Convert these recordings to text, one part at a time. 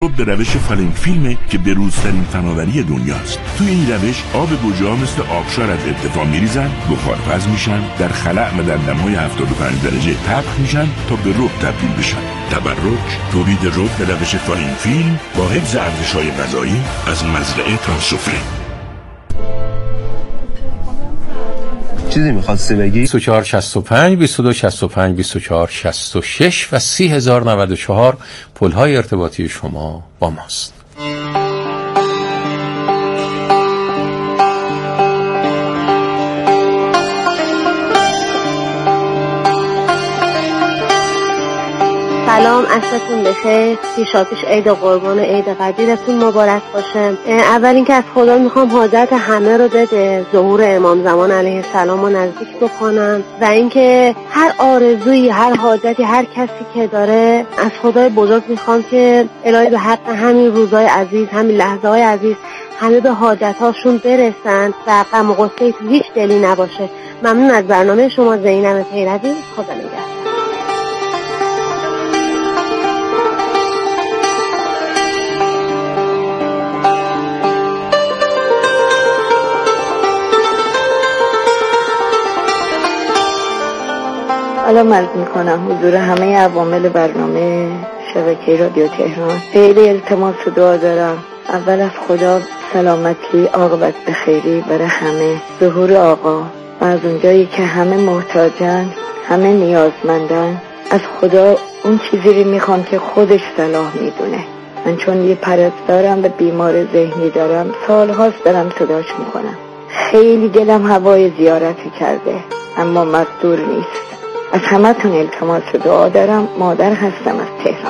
به روش فالینگ فیلمه که بروزترین فناوری دنیاست. توی این روش آب گوجه‌ها مثل آبشار از ارتفاع میریزن، بخارپز میشن، در خلأ و در دمای 75 درجه پخش میشن تا به رب تبدیل بشن. تبرک، تولید رب به روش فالینگ فیلم با حفظ ارزش‌های غذایی از مزرعه تا سفره. چیزی می‌خواستی بگی؟ 2465 2265 2466 و 30094 پل‌های ارتباطی شما با ماست. سلام، عصرتون بخیر. پیشاپیش عید قربان عید قدیرتون مبارک باشه. اول اینکه از خدا میخوام حاجت همه رو بده، ظهور امام زمان علیه السلام رو نزدیک بکنم و اینکه هر آرزویی، هر حاجتی، هر کسی که داره از خدای بزرگ میخوام که الهی به حق همین روزهای عزیز، همین لحظه های عزیز همه به حاجتاشون برسن و غم و غصه تو هیچ دلی نباشه. ممنون از برنامه شما. زینب پیروی، خدا نگهدار. سلام عرض میکنم حضور همه عوامل برنامه شبکه رادیو تهران. خیلی التماس و دعا دارم. اول از خدا سلامتی، عاقبت بخیری برای همه، ظهور آقا و از اونجایی که همه محتاجن، همه نیازمندن، از خدا اون چیزی رو میخوام که خودش صلاح میدونه. من چون یه پرستارم و بیمار ذهنی دارم، سالهاست دارم صداش میکنم. خیلی دلم هوای زیارتی کرده اما مقدور نیست. از همتون التماس دعا دارم. مادر هستم از تهران.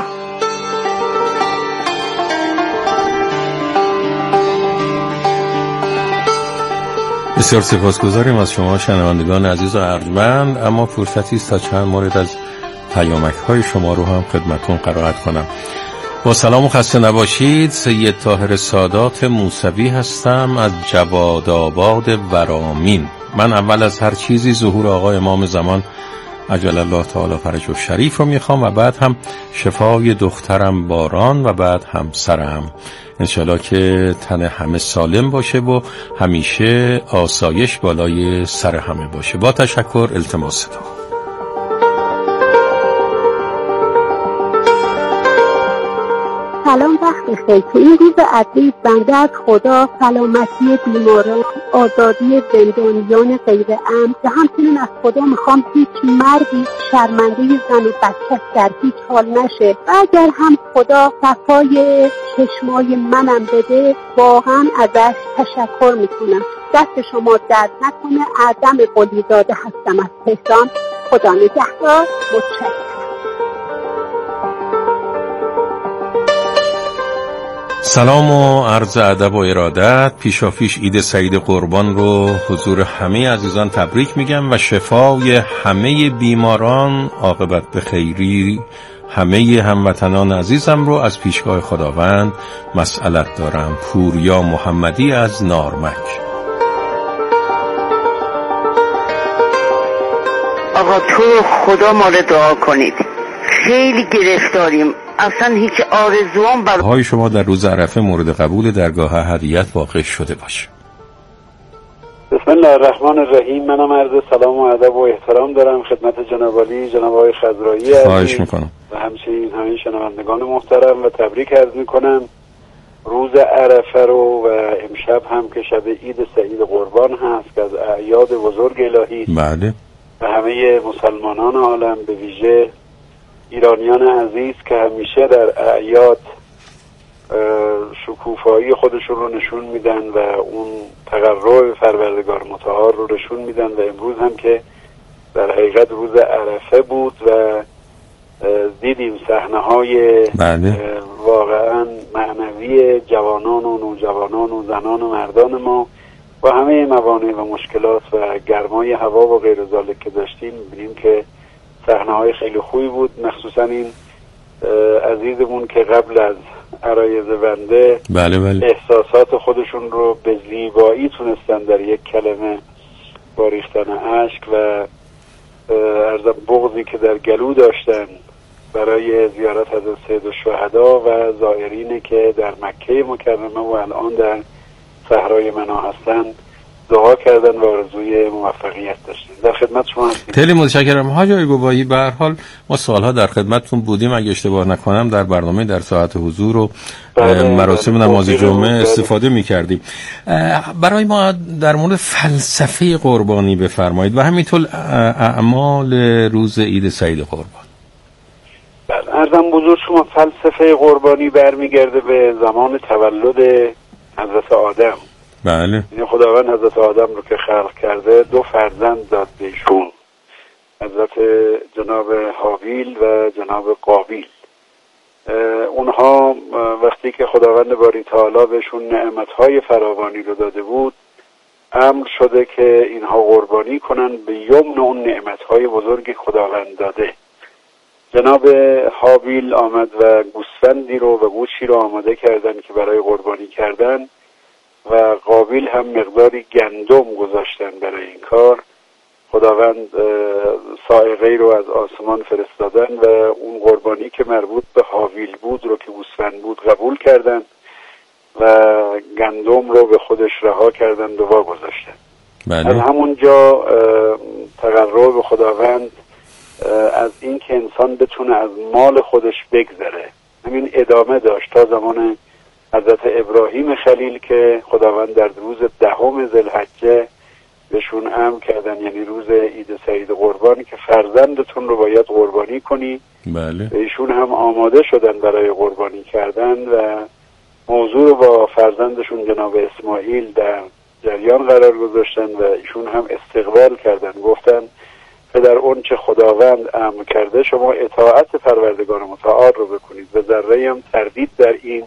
بسیار سپاسگزاریم از شما شنوندگان عزیز و ارجمند. اما فرصتی است تا چند مورد از پیامک‌های شما رو هم خدمتتون قرائت کنم. با سلام و خسته نباشید. سید طاهر سادات موسوی هستم از جوادآباد ورامین. من اول از هر چیزی ظهور آقا امام زمان عجل الله تعالی فرجه شریف رو میخوام و بعد هم شفای دخترم باران و بعد همسرم، انشالله که تن همه سالم باشه و همیشه آسایش بالای سر همه باشه. با تشکر، التماس دعا. سلام، وقت بخیر. تو این روز عزیز بنده از خدا سلامتی بیماران، آزادی زندانیان غیر امن و همچنین از خدا میخوام هیچ مردی شرمنده زن و بچه در هیچ حال نشه و اگر هم خدا صفای چشمای منم بده واقعا ازش تشکر میکنم. دست شما درد نکنه. اعظم قلیزاده هستم از تهران. خدا نگهدار. متشکرم. سلام و عرض ادب و ارادت. پیشاپیش عید سعید قربان رو حضور همه عزیزان تبریک میگم و شفای همه بیماران، عاقبت به خیری همه هموطنان عزیزم رو از پیشگاه خداوند مسئلت دارم. پوریا محمدی از نارمک. آقا تو خدا ما رو دعا کنید. خیلی گرفتاریم، اصلا هیچ آرزوام های شما در روز عرفه مورد قبول درگاه هدیت واقع شده باشه. بسم الله الرحمن الرحیم. منم عرض سلام و ادب و احترام دارم خدمت جناب عالی، جناب آقای خضرایی. خواهش میکنم. و همچنین همه شنوندگان محترم و تبریک عرض میکنم روز عرفه رو و امشب هم که شب عید سعید قربان هست که از اعیاد بزرگ الهی. بله. و همه مسلمانان عالم به ویژه ایرانیان عزیز که همیشه در اعیاد شکوفایی خودشون رو نشون میدن و اون تقرب پروردگار متعال رو نشون میدن و امروز هم که در حقیقت روز عرفه بود و دیدیم صحنه‌های واقعا معنوی جوانان و نوجوانان و زنان و مردان ما و همه موانع و مشکلات و گرمای هوا و غیر ذالک که داشتیم. می‌بینیم که صحنه‌های خیلی خوبی بود، مخصوصا این عزیزمون که قبل از عرایض بنده احساسات خودشون رو به زیبایی تونستن در یک کلمه با ریختن اشک و عرض بغضی که در گلو داشتن برای زیارت حضرت سید الشهدا و زائرینی که در مکه مکرمه و الان در صحرای منا هستند دعا کردن و آرزوی موفقیت داشتن. در خدمت شما هستیم. خیلی متشکرم حاج آقای گواهی. به هر حال ما سالها در خدمتتون بودیم، اگه اشتباه نکنم در برنامه در ساعت حضور و مراسم نماز جمعه استفاده می‌کردیم. برای ما در مورد فلسفه قربانی بفرمایید و همینطور اعمال روز عید سعید قربان. بله، عرضم بزرگ شما فلسفه قربانی برمیگرده به زمان تولد حضرت آدم. بله. یعنی خداوند حضرت آدم رو که خلق کرده 2 فرزند داد بهشون، حضرت جناب هابیل و جناب قابیل. اونها وقتی که خداوند باری تعالی بهشون نعمتهای فراوانی رو داده بود، امر شده که اینها قربانی کنن به یمن اون نعمتهای بزرگی خداوند داده. جناب هابیل آمد و گوسفندی رو و گوشی رو آماده کردن که برای قربانی کردن و قابیل هم مقداری گندم گذاشتن برای این کار. خداوند صاعقه‌ای رو از آسمان فرستادن و اون قربانی که مربوط به هابیل بود رو که گوسفند بود قبول کردن و گندم رو به خودش رها کردن و واگذاشتن. بله. از همونجا تقرب به خداوند از این که انسان بتونه از مال خودش بگذره همین ادامه داشت تا زمان حضرت ابراهیم خلیل که خداوند در روز 10 ذوالحجه بهشون امر کردن، یعنی روز عید سعید قربانی، که فرزندتون رو باید قربانی کنی. بله. ایشون هم آماده شدن برای قربانی کردن و موضوع رو با فرزندشون جناب اسماعیل در جریان قرار گذاشتن و ایشون هم استقبال کردن، گفتن پدر اون چه خداوند امر کرده شما اطاعت پروردگار متعال رو بکنید و ذره هم تردید در این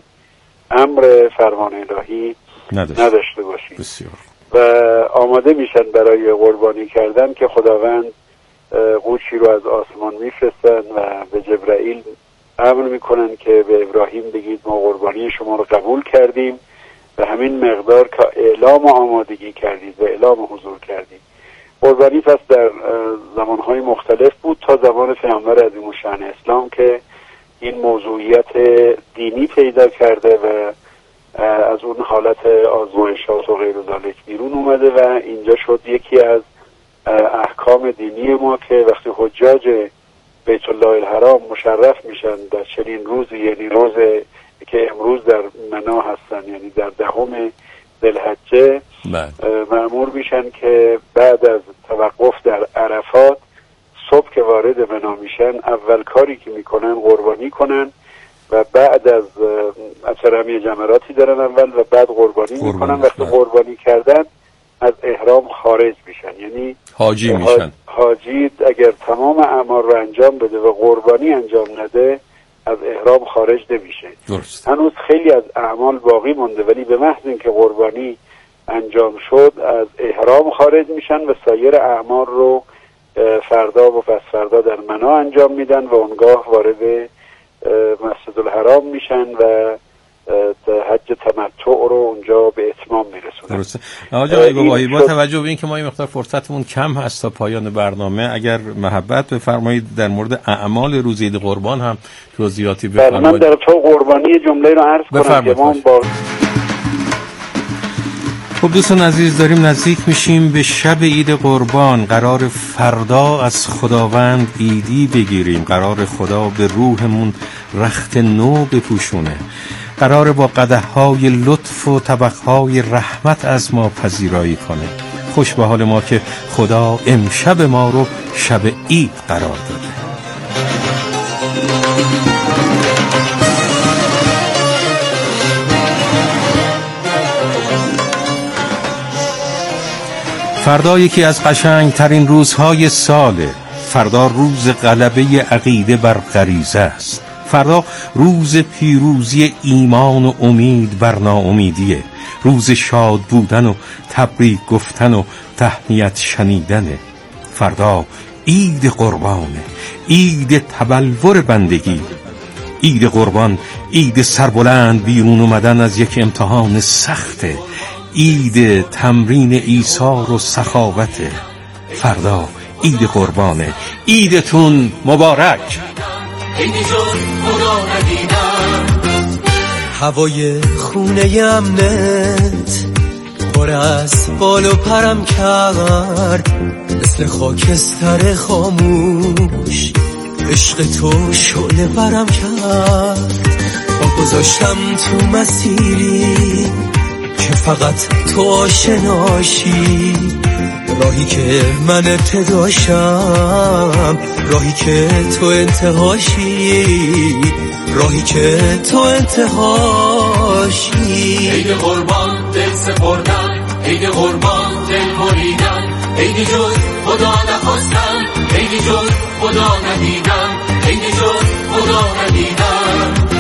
امر فرمان الهی نداشته باشید. بسیار. و آماده میشن برای قربانی کردن که خداوند قوچی رو از آسمان میفرستن و به جبرائیل امر میکنن که به ابراهیم بگید ما قربانی شما رو قبول کردیم و همین مقدار که اعلام آمادگی کردید و اعلام حضور کردید. قربانی پس در زمانهای مختلف بود تا زمان پیامبر عظیم‌الشأن اسلام که این موضوعیت دینی پیدا کرده و از اون حالت آزمایشات و غیر ذالک بیرون اومده و اینجا شد یکی از احکام دینی ما که وقتی حجاج بیت الله الحرام مشرف میشن در چنین روزی، یعنی روز که امروز در منا هستن، یعنی در 10 ذوالحجه، مأمور میشن که بعد از توقف در عرفات صبح که وارد منا میشن اول کاری که میکنن قربانی کنن و بعد از رمی جمراتی دارن اول و بعد قربانی میکنن. وقتی قربانی کردن از احرام خارج میشن، یعنی حاجی میشن. حاجی اگر تمام اعمال رو انجام بده و قربانی انجام نده از احرام خارج نمیشه. درست. هنوز خیلی از اعمال باقی مونده ولی به محض اینکه قربانی انجام شد از احرام خارج میشن و سایر اعمال رو فردا و پس فردا در منا انجام میدن و اونگاه وارد مسجد الحرام میشن و حج تمتع رو اونجا به اتمام میرسونن. درسته. حاج آقای گواهی، با توجه به اینکه ما این مقدار فرصتمون کم هست تا پایان برنامه، اگر محبت بفرمایید در مورد اعمال روز عید قربان هم جزئیاتی بفرمایید. من در تو قربانی جمله رو عرض کنم که ما خب دوستان عزیز، داریم نزدیک میشیم به شب عید قربان. قرار فردا از خداوند عیدی بگیریم، قرار خدا به روحمون رخت نو بپوشونه، قرار با قدح‌های لطف و طبق‌های رحمت از ما پذیرایی کنه. خوش به حال ما که خدا امشب ما رو شب عید قرار داده. فردا یکی از قشنگترین روزهای ساله. فردا روز غلبه عقیده بر غریزه است. فردا روز پیروزی ایمان و امید بر ناامیدیه. روز شاد بودن و تبریک گفتن و تهنیت شنیدنه. فردا عید قربانه، عید تبلور بندگی. عید قربان عید سربلند بیرون اومدن از یک امتحان سخته، عید تمرین ایثار و سخاوته. فردا عید قربانه. عیدتون مبارک. عیدی جز خدا ندیدم. هوای خونه امنت پر از بال و پرم کرد، مثل خاکستر خاموش عشق تو شعله برم کرد. با گذاشتم تو مسیری که فقط تو آشناشی، راهی که من ابتداشم، راهی که تو انتهاشی، راهی که تو انتهاشی. عید قربان دل سپردن، عید قربان دل بریدن، عیدی جز خدا نخواستم، عیدی جز خدا ندیدم، عیدی جز خدا ندیدم.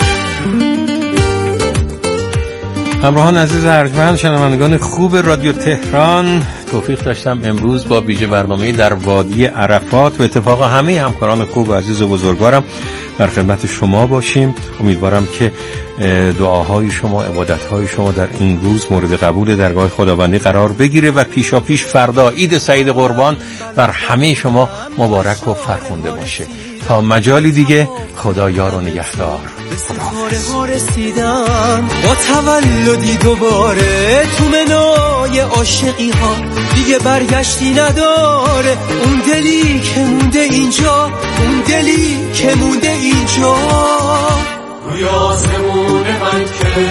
همراهان عزیز ارجمند، شنوندگان خوب رادیو تهران، توفیق داشتم امروز با ویژه برنامه در وادی عرفات و اتفاق همه همکاران خوب و عزیز و بزرگوارم در خدمت شما باشیم. امیدوارم که دعاهای شما، عبادتهای شما در این روز مورد قبول درگاه خداوندی قرار بگیره و پیشاپیش فردا عید سعید قربان بر همه شما مبارک و فرخنده باشه. تا مجالی دیگه، خدا یار و نگهدار. ستاره رسیدم با تولدی دوباره، تو منای عاشقی ها دیگه برگشتی نداره. اون دلی که مونده اینجا، اون دلی که مونده اینجا، روی آسمون من که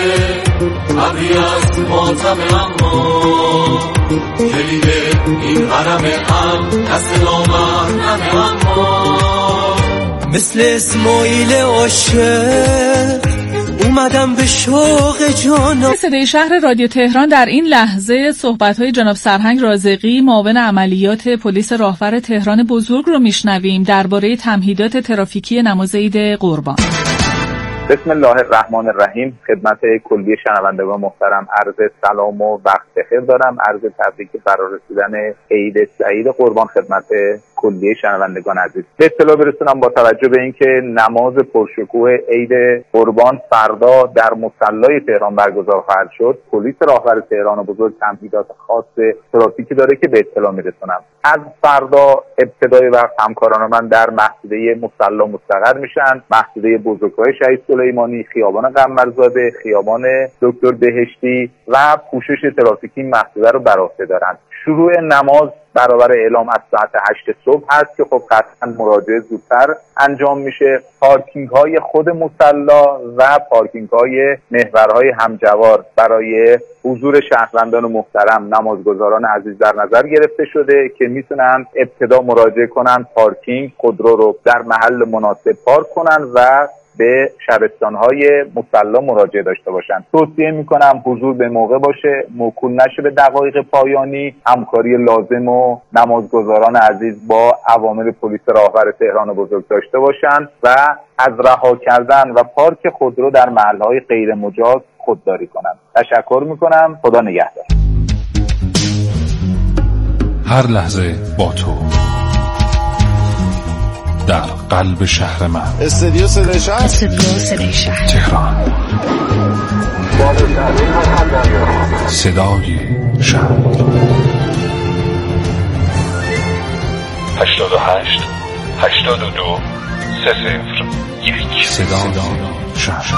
ابری از ماتم، اما کلید این حرم هم دست نامحرم، اما مثل اسماعیل عاشق اومدم به شوق جانم. صدای شهر رادیو تهران در این لحظه صحبت‌های جناب سرهنگ رازقی، معاون عملیات پلیس راهور تهران بزرگ رو میشنویم درباره تمهیدات ترافیکی نماز عید قربان. بسم الله الرحمن الرحیم. خدمت کلی شنوندگان محترم عرض سلام و وقت بخیر دارم. عرض تبریک برای رسیدن عید سعید قربان خدمت کلی شنوندگان عزیز. به اطلاع برسونم با توجه به اینکه نماز پرشکوه عید قربان فردا در مصلی تهران برگزار خواهد شد، پلیس راهور تهران بزرگ تمهیدات خاص ترافیکی داره که به اطلاع میرسونم. از فردا ابتدای وقت همکاران من در مسجد مصلی مستقر میشن. مسجد بزرگراه شهید سلیمانی، خیابان قمرزاده، خیابان دکتر بهشتی و پوشش ترافیکی مسجد رو بر عهده دارن. شروع نماز برابر اعلام از ساعت 8 صبح هست که خب قطعا مراجعه زودتر انجام میشه. پارکینگ های خود مصلی و پارکینگ های محورهای همجوار برای حضور شهروندان محترم، نمازگزاران عزیز در نظر گرفته شده که میتونن ابتدا مراجعه کنن پارکینگ خودرو رو در محل مناسب پارک کنن و به شبستان‌های مصلی مراجعه داشته باشند. توصیه میکنم حضور به موقع باشه، موکول نشه به دقایق پایانی، همکاری لازم و نمازگزاران عزیز با عوامل پلیس راهور تهران بزرگ داشته باشند و از رها کردن و پارک خودرو در محل‌های غیر مجاز خودداری کنند. تشکر میکنم. خدا نگهدار. هر لحظه با تو در قلب شهر من. استودیو صدای شهر، تهران. صدای شهر 88 82 301. صدای شهر.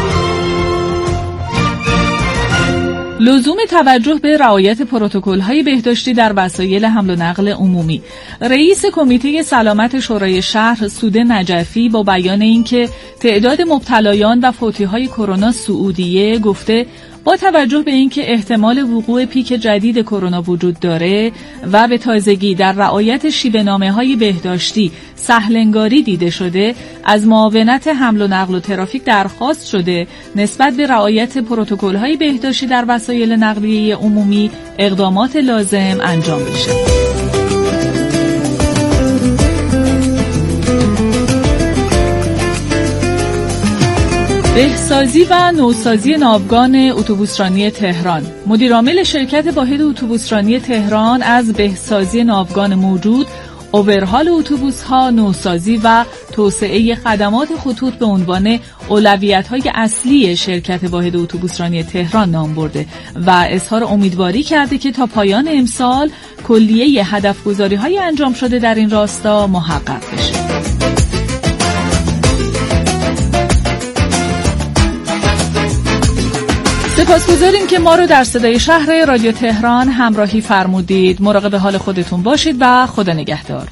لزوم توجه به رعایت پروتکل‌های بهداشتی در وسایل حمل و نقل عمومی. رئیس کمیته سلامت شورای شهر سوده نجفی با بیان اینکه تعداد مبتلایان و فوتی‌های کرونا سعودیه گفته با توجه به اینکه احتمال وقوع پیک جدید کرونا وجود داره و به تازگی در رعایت شیوه‌نامه‌های بهداشتی سهل‌انگاری دیده شده، از معاونت حمل و نقل و ترافیک درخواست شده نسبت به رعایت پروتکل‌های بهداشتی در وسایل نقلیه عمومی اقدامات لازم انجام بشه. بهسازی و نوسازی ناوگان اتوبوسرانی تهران. مدیرعامل شرکت واحد اتوبوسرانی تهران از بهسازی ناوگان موجود، اوورهال اتوبوس‌ها، نوسازی و توسعه خدمات خطوط به عنوان اولویت‌های اصلی شرکت واحد اتوبوسرانی تهران نام برده و اظهار امیدواری کرده که تا پایان امسال کلیه هدف‌گذاری‌های انجام شده در این راستا محقق بشه. سپاسگزاریم که ما رو در صدای شهر رادیو تهران همراهی فرمودید. مراقب حال خودتون باشید و خدا نگهدار.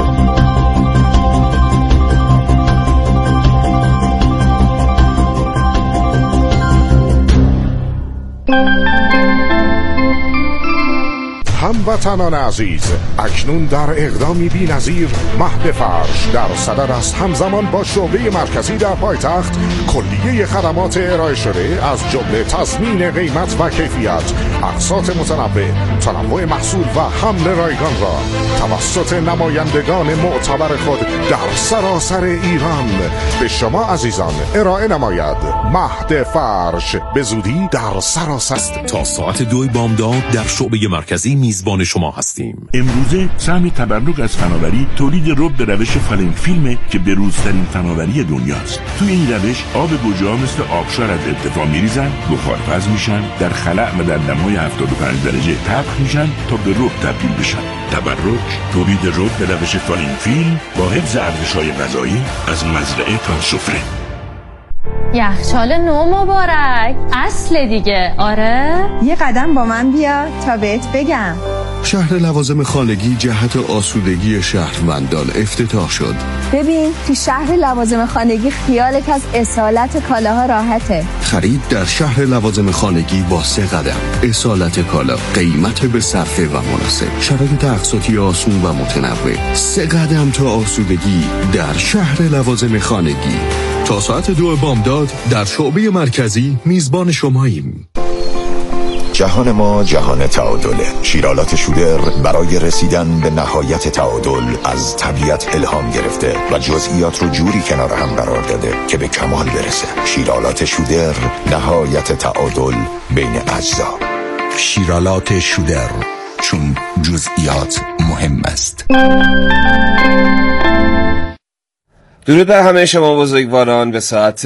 هموطنان عزیز، اکنون در اقدامی بی‌نظیر مهد فرش در صدر است، همزمان با شعبه مرکزی در پایتخت کلیه خدمات ارائه شده از جمله تضمین قیمت و کیفیت، اقساط متنوع، تنوع محصول و حمل رایگان را توسط نمایندگان معتبر خود در سراسر ایران به شما عزیزان ارائه نماید. مهد فرش به زودی در سراسر تا ساعت 2 بامداد در شعبه مرکزی میزبان شما هستیم. امروزه سهم تبرک از فناوری تولید رب به روش فالنگ فیلمه که بروزترین فناوری دنیاست. توی این روش آب گوجه‌ها مثل آبشار از ارتفاع میریزن، بخارپز میشن، در خلأ و در دمای 75 درجه طبخ میشن تا به رب تبدیل بشن. تبرک تولید رب به روش فالنگ فیلم با حفظ ارزش‌های غذایی از مزرعه تا سفره. یخچال نو مبارک، اصل دیگه. آره یه قدم با من بیا تا بهت بگم. شهر لوازم خانگی جهت آسودگی شهروندان افتتاح شد. ببین تو شهر لوازم خانگی خیالت از اصالت کالاها راحته. خرید در شهر لوازم خانگی با 3 قدم. اصالت کالا، قیمت به صرفه و مناسب، شرایط اقساطی آسون و متنوع. 3 قدم تا آسودگی در شهر لوازم خانگی. تا ساعت 2 بامداد در شعبه مرکزی میزبان شماییم. جهان ما جهان تعادله. شیرالات شودر برای رسیدن به نهایت تعادل از طبیعت الهام گرفته و جزئیات رو جوری کنار هم قرار داده که به کمال برسه. شیرالات شودر، نهایت تعادل بین اجزا. شیرالات شودر، چون جزئیات مهم است. درود بر همه شما بزرگواران. به ساعت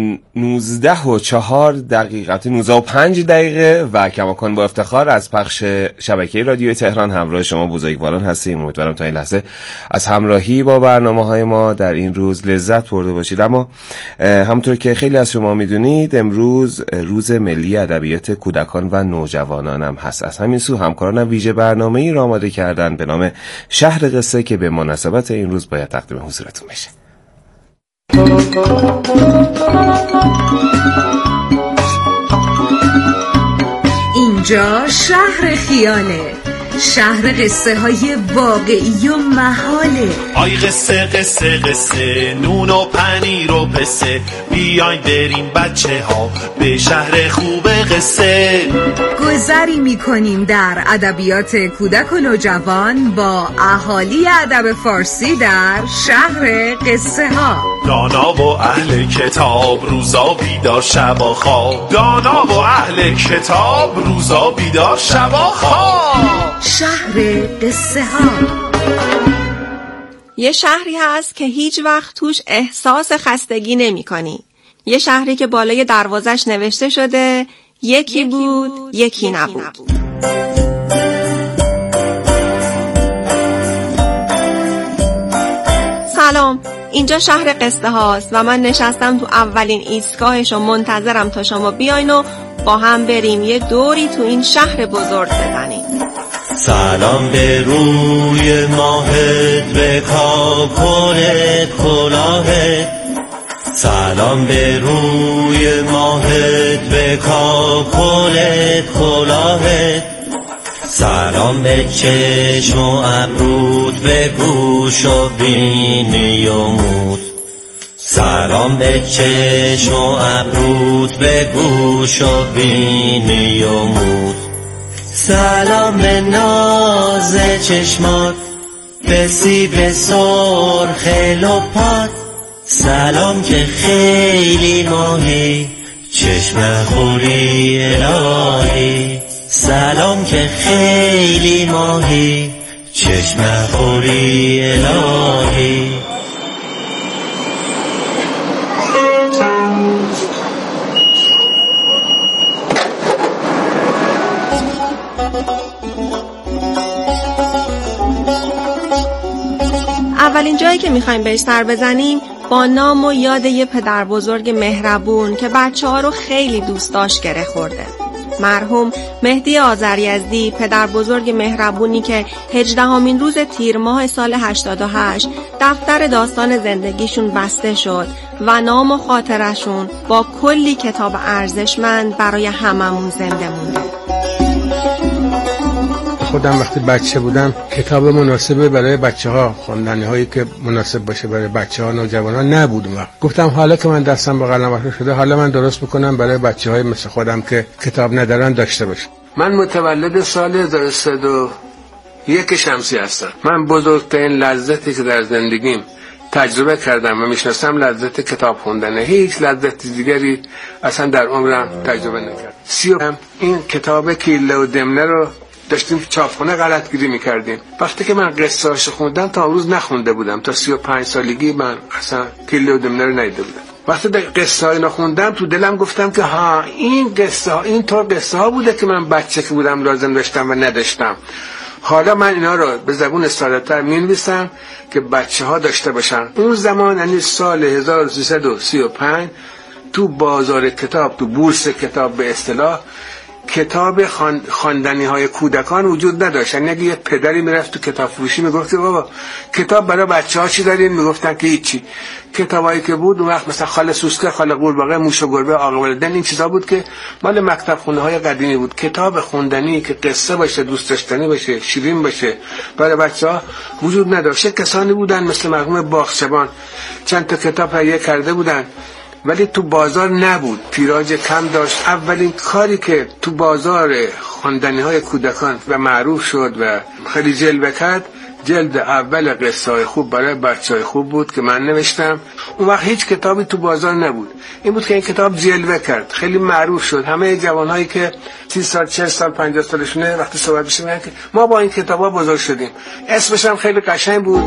19:04 19:05 و کماکان با افتخار از پخش شبکه رادیو تهران همراه شما بزرگواران هستیم. امیدوارم تا این لحظه از همراهی با برنامه‌های ما در این روز لذت برده باشید. اما همونطور که خیلی از شما میدونید امروز روز ملی ادبیات کودکان و نوجوانان هم هست. از همین سو همکارانم ویژه برنامه‌ای را آماده کردن به نام شهر قصه که به مناسبت این روز باید تقدیم حضورتون بشه. اینجا شهر خیاله، شهر قصه های واقعی و محاله. آی قصه قصه قصه، نون و پنیر و پسه، بیاین بریم بچه ها به شهر خوب قصه. گذری میکنیم در ادبیات کودک و نوجوان با اهالی ادب فارسی در شهر قصه ها. دانا و اهل کتاب روزا بیدار شبا خواب، دانا و اهل کتاب روزا بیدار شبا خواب. شهر قصه ها. یه شهری هست که هیچ وقت توش احساس خستگی نمی کنی. یه شهری که بالای دروازش نوشته شده یکی بود یکی نبود. سلام، اینجا شهر قصه هاست و من نشستم تو اولین ایستگاهش و منتظرم تا شما بیاین و با هم بریم یه دوری تو این شهر بزرگ بزنیم. سلام به روی ماهت، به کاکلت کلاهت. سلام به روی ماهت، به کاکلت کلاهت. سلام به چشم و ابرود، به گوش و بینی و مود. سلام به چشم و ابرود، به گوش و بینی و مود. سلام به ناز چشمات، به سیب سرخ لپات. سلام که خیلی ماهی، چشم خوری الهی. سلام که خیلی ماهی، چشم خوری الهی. اولین جایی که میخوایم بهش سر بزنیم با نام و یاد یه پدر بزرگ مهربون که بچه‌ها رو خیلی دوست داشت گره خورده. مرحوم مهدی آذریزدی، پدر بزرگ مهربونی که 18مین روز تیر ماه سال 88 دفتر داستان زندگیشون بسته شد و نام و خاطرشون با کلی کتاب ارزشمند برای هممون زنده مونده. خودم وقتی بچه بودم کتاب مناسبه برای بچه‌ها، خواندنی هایی که مناسب باشه برای بچه‌ها نوجوانان نبود. گفتم حالا که من دستم به قلم شده، حالا من درست بکنم برای بچه‌های مثل خودم که کتاب ندارن داشته باشه. من متولد سال 1301 شمسی هستم. من بزرگترین لذتی که در زندگیم تجربه کردم و میشناسم لذت کتاب خوندنه. هیچ لذت دیگری اصلا در عمرم تجربه نکردم. این کتاب کیله و دمنه رو داشتیم چاپخونه غلطگیری میکردیم. وقتی که من قصه هاشو خوندم تا امروز نخونده بودم. تا 35 سالگی من اصلا کیله و دمنه رو ندیده بودم. وقتی قصه های نخوندم تو دلم گفتم که ها این قصه ها، این طور قصه ها بوده که من بچه که بودم لازم داشتم و نداشتم. حالا من اینا رو به زبون ساده‌تر می‌نویسم که بچه‌ها داشته باشن. اون زمان یعنی سال 1335 تو بازار کتاب، تو بورس کتاب به اصطلاح، کتاب خواندنی‌های کودکان وجود نداشت. یعنی اگه یه پدری میرفت تو کتاب فروشی میگفت بابا کتاب برای بچه‌ها چی دارین؟ میگفتن که هیچی. کتابایی که بود اون وقت مثلا خاله سوسکه، خاله قورباغه، موش و گربه، آقا والدین، این چیزا بود که مال مکتب خونه‌های قدیمی بود. کتاب خوندنی که قصه باشه، دوست داشتنی باشه، شیرین باشه برای بچه‌ها وجود نداشت. کسانی بودن مثل مرحوم باغچبان چند تا کتاب تهیه کرده بودن ولی تو بازار نبود، تیراژ کم داشت. اولین کاری که تو بازار خواندنی‌های کودکان و معروف شد و خیلی جلوه کرد، جلد اول قصه های خوب برای بچه‌های خوب بود که من نوشتم. اون وقت هیچ کتابی تو بازار نبود. این بود که این کتاب جلوه کرد، خیلی معروف شد. همه جوانهایی که 30 سال 40 سال 50 سالشونه وقتی صحبت میشه میگن که ما با این کتابا بزرگ شدیم. اسمش هم خیلی قشنگ بود.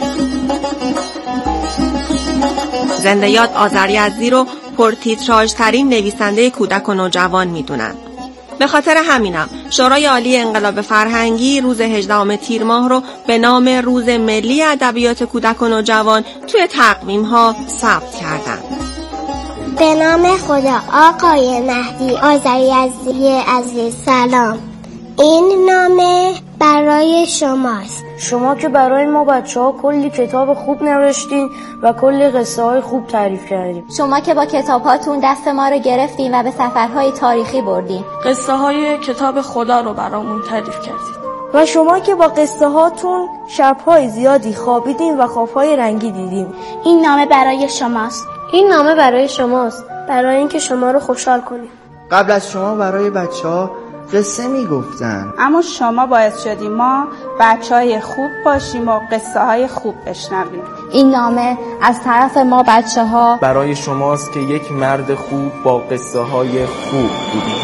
زنده یاد آذریزدی رو پرتیتراژ ترین نویسنده کودک و نوجوان میدونن. به خاطر همینم شورای عالی انقلاب فرهنگی روز 18 تیر ماه رو به نام روز ملی ادبیات کودک و نوجوان توی تقویم‌ها ثبت کردن. به نام خدا. آقای مهدی آذریزدی عزیز سلام. این نامه برای شماست. شما که برای ما بچه‌ها کلی کتاب خوب نوشتین و کلی قصه های خوب تعریف کردین. شما که با کتاب‌هاتون دست ما رو گرفتین و به سفرهای تاریخی بردین. قصه های کتاب خدا رو برامون تعریف کردین. و شما که با قصه هاتون شب‌های زیادی خوابیدین و خواب‌های رنگی دیدین. این نامه برای شماست. این نامه برای شماست، برای اینکه شما رو خوشحال کنیم. قبل از شما برای بچه‌ها قصه میگفتن، اما شما باعث شدیم ما بچه‌های خوب باشیم و قصه های خوب بشنویم. این نامه از طرف ما بچه‌ها برای شماست که یک مرد خوب با قصه های خوب بودیم.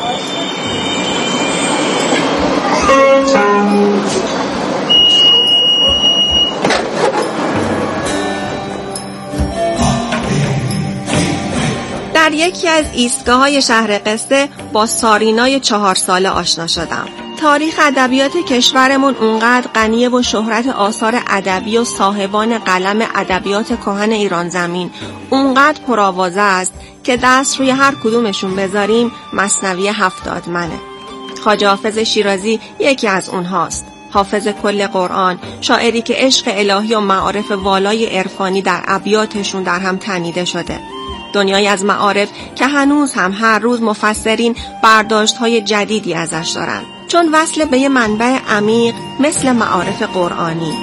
در یکی از ایستگاه‌های شهر قصه با سارینای 4 ساله آشنا شدم. تاریخ ادبیات کشورمون اونقدر غنیه و شهرت آثار ادبی و صاحبان قلم ادبیات کهن ایران زمین اونقدر پرآوازه است که دست روی هر کدومشون بذاریم مثنوی 70 منه. خواجه حافظ شیرازی یکی از اونهاست. حافظ کل قرآن، شاعری که عشق الهی و معارف والای عرفانی در ابیاتشون در هم تنیده شده. دنیایی از معارف که هنوز هم هر روز مفسرین برداشت‌های جدیدی ازش دارن، چون وصل به یه منبع عمیق مثل معارف قرآنی.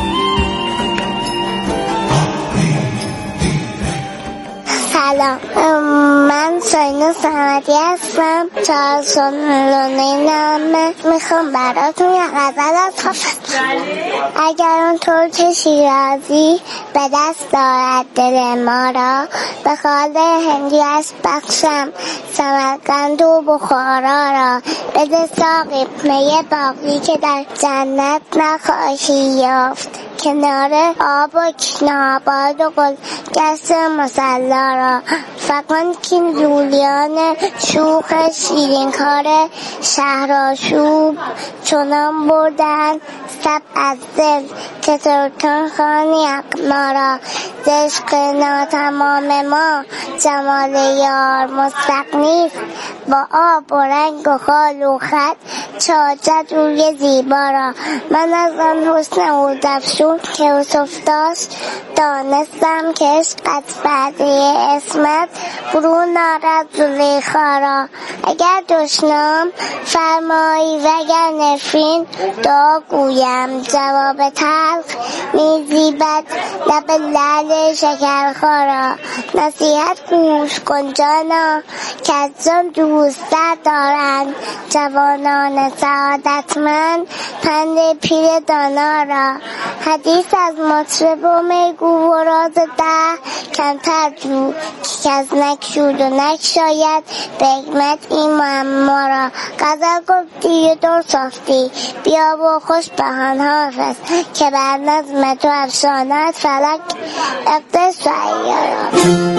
سلام، من ساینا صمدی هستم. 4 سالانه میخوام براتون یه غزل از حافظ. اگر اون طور که شیرازی به دست دارد دل ما را، به خاله هندی از بخشم سمرقند و بخارا را. بده ساقی می باقی که در جنت نخواهی یافت، کنار آب و کناباد و گست مسلا را فکن کین لولیان شوخ شیرینکار شهرآشوب چنان بردن سب از دل که ترکان خانی اقنا را عشق ناتمام ما جمال یار مستقنیست با آب و رنگ و خال و خط چاجد روی زیبا را من از آن حسن او دفشون که اوصف داشت دانستم که عشقت وعده اسمت برون نارد زلیخا را اگر دشنام فرمایی وگر نفرین دعا گویم جواب تلخ میزیبد لب لعل شکرخا را نصیحت گوش کن جانا که از جان دوست دارند جوانان سعادتمند پند پیر دانا را حدیث از مطرب و میگو و راز ده کمتر جو که کس نکشود و نکشاید به حکمت این معما را غزل گفتی و در صافتی بیا و خوش بهان حافظ که بر نظم تو افشاند فلک اقدس و ایارا.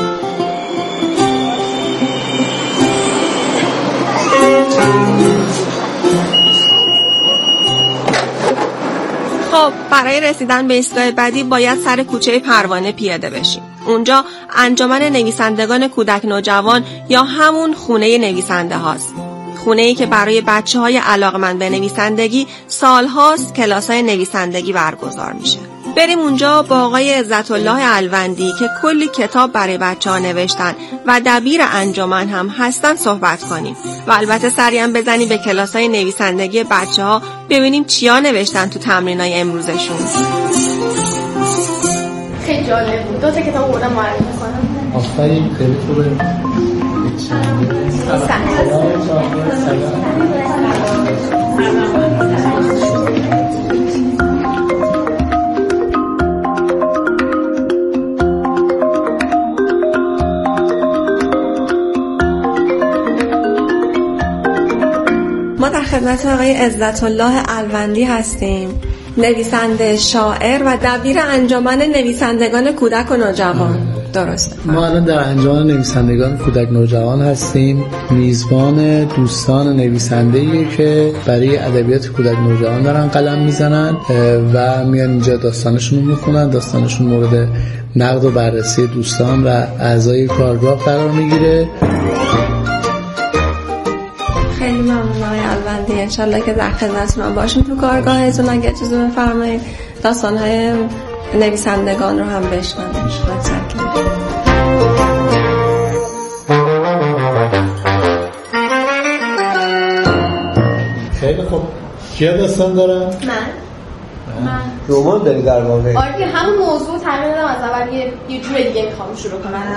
خب برای رسیدن به ایستگاه بعدی باید سر کوچه پروانه پیاده بشیم. اونجا انجمن نویسندگان کودک نوجوان یا همون خونه نویسنده هاست. خونه‌ای که برای بچه‌های علاقمند به نویسندگی سالهاست کلاس‌های نویسندگی برگزار میشه. بریم اونجا با آقای عزت الله الوندی که کلی کتاب برای بچه‌ها نوشتن و دبیر انجمن هم هستن صحبت کنیم و البته سری هم بزنیم به کلاس‌های نویسندگی بچه‌ها ببینیم چیا نوشتن تو تمرینای امروزشون. خیلی جالب بود. 2 تا کتاب آوردم معرفی کنم. آفرین خیلی خوبه. ما در خدمت آقای عزت الله الوندی هستیم، نویسنده، شاعر و دبیر انجمن نویسندگان کودک و نوجوان. درسته. ما الان در انجمن نویسندگان کودک نوجوان هستیم. میزبان دوستان نویسنده‌ای که برای ادبیات کودک نوجوان دارن قلم میزنن و میان اینجا داستانشون رو میخونن. داستانشون مورد نقد و بررسی دوستان و اعضای کارگاه قرار میگیره. خیلی ممنون آقای الوندی. انشالله که در خدمتتون باشیم تو کارگاهتون. اگه اجازه بفرمایید داستان‌های نویسندگان رو هم بشنویم. خیلی خوب. کیا داستان دارن؟ من رمان داری در واقع؟ آره همون موضوع تغییر دادم از اول یه جور دیگه میخوام شروع کنم.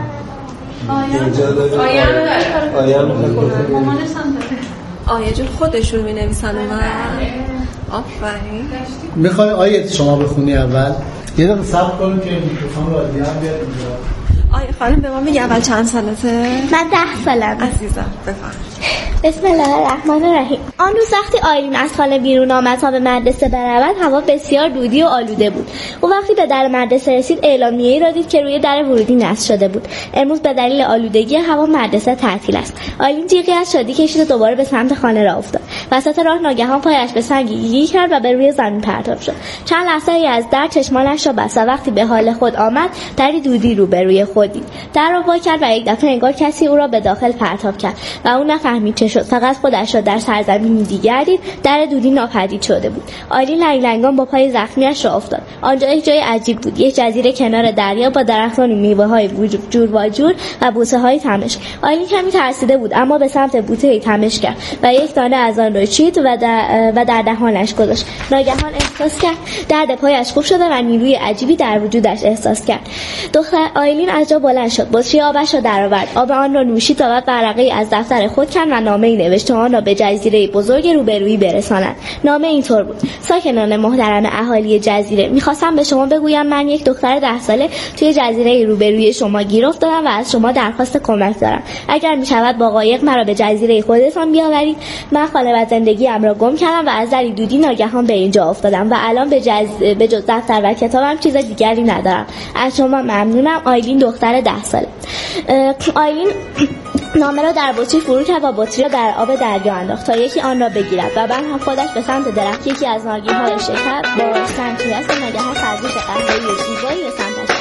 آیا جون خودشون می نویسن و آفرین. میخوای آیه شما بخونی اول؟ یه دقیقه صبر کنیم که میکروفون رادیو هم بیاد اینجا. آیا خانم به ما میگه اول چند سالته؟ من 10 سالم. عزیزم بفرمایید. بسم الله الرحمن الرحیم. آن روز وقتی آیلین از خانه بیرون آمد تا به مدرسه برود هوا بسیار دودی و آلوده بود. او وقتی به در مدرسه رسید اعلامیه‌ای را دید که روی در ورودی نصب شده بود: امروز به دلیل آلودگی هوا مدرسه تعطیل است. آیلین جیغی از شادی کشید و دوباره به سمت خانه راه افتاد. وسط راه ناگهان پایش به سنگی گیر کرد و به روی زمین پرتاب شد. چند لحظه از در چشمانش را بست و وقتی به حال خود آمد دری دودی روبروی خود دید. در را وا کرد و یک دفعه انگار کسی او را به داخل پرتاب کرد و او نفهمید چه شد. فقط خودش را در سرزمینی دیگر دید. در دودی ناپدید شده بود. آیلین لنگلنگان با پای زخمیش را افتاد. آنجا یک جای عجیب بود، یک جزیره کنار دریا با درختان میوه‌های جور و جور و بوته‌های تمشک. آیلین کمی ترسیده بود اما به سمت بوته تمشک کرد و یک دانه از آن را چید و در دهانش گذاشت. ناگهان احساس کرد درد پایش خوب شده و نیروی عجیبی در وجودش احساس کرد. دختر آیلین از جا بلند شد، بطری آبش را درآورد، آب آن را نوشید و بعد ورقه‌ای از دفتر خود کند و نامه‌ای نوشت تا آن را به جزیره بزرگ روبرویی برساند. نامه اینطور بود: ساکنان محترم اهالی جزیره، می‌خواستم به شما بگویم من یک دختر 10 ساله توی جزیره روبروی شما گیر افتادم و از شما درخواست کمک دارم. اگر می‌شود با قایق مرا به جزیره خودتان بیاورید. من خانواده زندگیم را گم کردم و از دری دودی ناگهان به اینجا افتادم و الان به جز دفتر و کتابم چیز دیگری ندارم. از شما ممنونم. آیلین، دختر 10 ساله. آیلین نامه را در بطری فرو کرد و بطری را در آب دریا انداخت تا یکی آن را بگیرد و بعد هم خودش به سمت درخت یکی از نارگیل‌های شکر با سنگ می‌رفت و ناگهان خرگوش قهوه‌ای زیبایی به سمتش